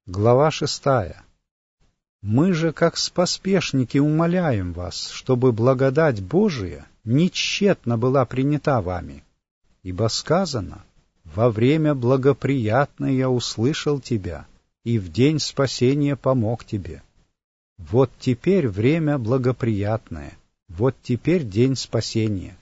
Глава 6. Мы же, как споспешники, умоляем вас, чтобы благодать Божия нетщетно была принята вами. Ибо сказано: «Во время благоприятное я услышал тебя, и в день спасения помог тебе». Вот теперь время благоприятное, вот теперь день спасения.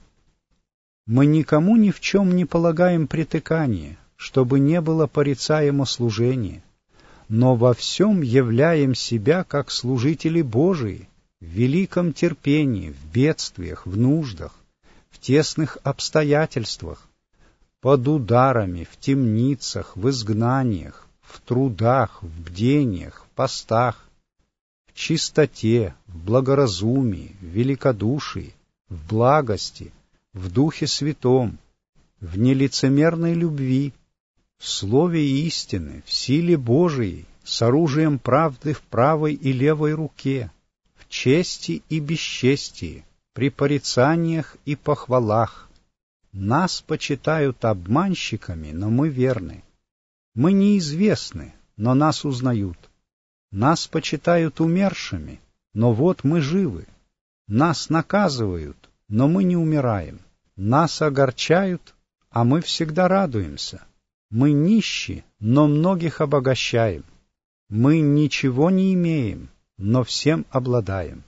Мы никому ни в чем не полагаем притыкания, чтобы не было порицаемо служение, но во всем являем себя как служители Божии, в великом терпении, в бедствиях, в нуждах, в тесных обстоятельствах, под ударами, в темницах, в изгнаниях, в трудах, в бдениях, в постах, в чистоте, в благоразумии, в великодушии, в благости, в Духе Святом, в нелицемерной любви, в слове истины, в силе Божией, с оружием правды в правой и левой руке, в чести и бесчестии, при порицаниях и похвалах. Нас почитают обманщиками, но мы верны. Мы неизвестны, но нас узнают. Нас почитают умершими, но вот мы живы. Нас наказывают, но мы не умираем. Нас огорчают, а мы всегда радуемся. Мы нищи, но многих обогащаем. Мы ничего не имеем, но всем обладаем.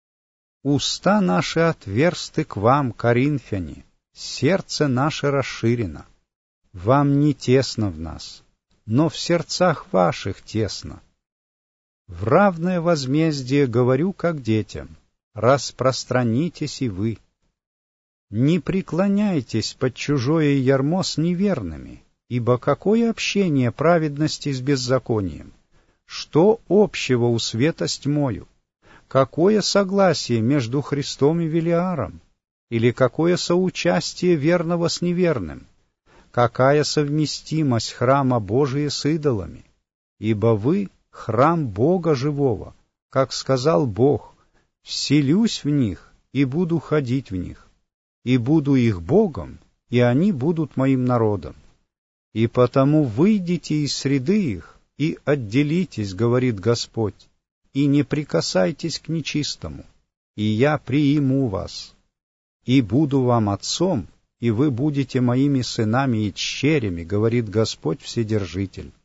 Уста наши отверсты к вам, коринфяне, сердце наше расширено. Вам не тесно в нас, но в сердцах ваших тесно. В равное возмездие говорю, как детям: распространитесь и вы. Не преклоняйтесь под чужое ярмо с неверными, ибо какое общение праведности с беззаконием? Что общего у света с тьмою? Какое согласие между Христом и Велиаром? Или какое соучастие верного с неверным? Какая совместимость храма Божия с идолами? Ибо вы — храм Бога живого, как сказал Бог: «Вселюсь в них и буду ходить в них, и буду их Богом, и они будут моим народом. И потому выйдите из среды их и отделитесь, говорит Господь, и не прикасайтесь к нечистому, и я прииму вас, и буду вам отцом, и вы будете моими сынами и дщерями, говорит Господь Вседержитель».